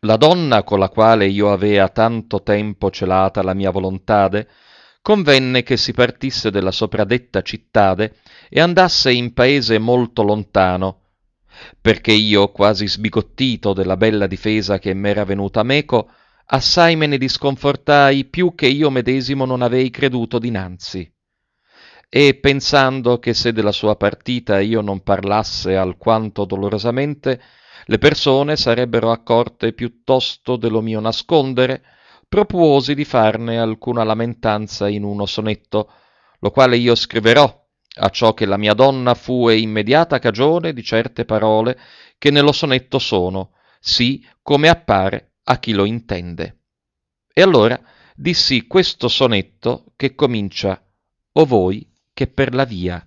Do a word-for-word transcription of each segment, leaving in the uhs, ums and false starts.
La donna con la quale io avea tanto tempo celata la mia volontade, convenne che si partisse della sopradetta cittade e andasse in paese molto lontano, perché io, quasi sbigottito della bella difesa che m'era venuta meco, assai me ne disconfortai più che io medesimo non avei creduto dinanzi. E pensando che se della sua partita io non parlasse alquanto dolorosamente, le persone sarebbero accorte piuttosto dello mio nascondere, propuosi di farne alcuna lamentanza in uno sonetto, lo quale io scriverò, acciò che la mia donna fu e immediata cagione di certe parole che nello sonetto sono, sì come appare a chi lo intende. E allora dissi questo sonetto che comincia: o voi che per la via.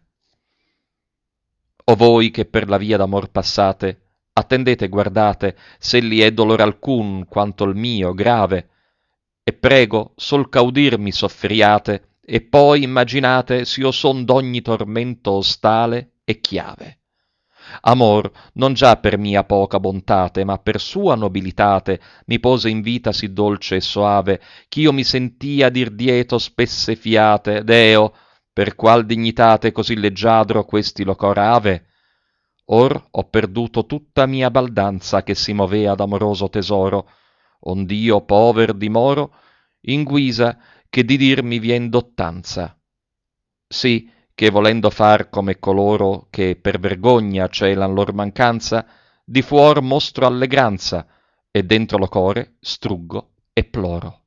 O voi che per la via d'amor passate, attendete e guardate s'elli è dolor alcun quanto il mio grave, e prego sol ch'audir mi soffriate, e poi immaginate s'io son d'ogni tormento ostale e chiave. Amor non già per mia poca bontate, ma per sua nobilitate mi pose in vita sì dolce e soave, ch'io mi sentia dir dieto spesse fiate, deo, per qual dignitate così leggiadro questi lo cor ave? Or ho perduto tutta mia baldanza che si movea d'amoroso tesoro, ond'io pover dimoro in guisa che di dir mi vien dottanza. Sì, che volendo far come coloro che per vergogna celan lor mancanza, di fuor mostro allegranza, e dentro lo core struggo e ploro.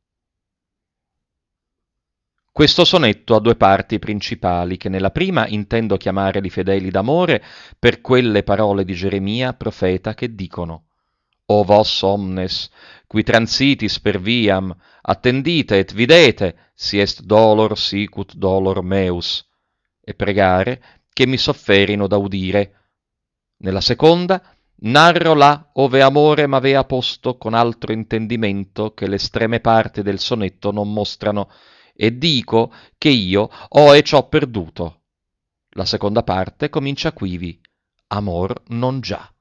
Questo sonetto ha due parti principali, che nella prima intendo chiamare li fedeli d'amore per quelle parole di Geremia, profeta, che dicono: O vos omnes, qui transitis per viam, attendite et videte, si est dolor sicut dolor meus, e pregare che mi sofferino da udire. Nella seconda narro là ove amore m'avea posto con altro intendimento che l'estreme parti del sonetto non mostrano, e dico che io ho e ciò perduto. La seconda parte comincia quivi: amor non già.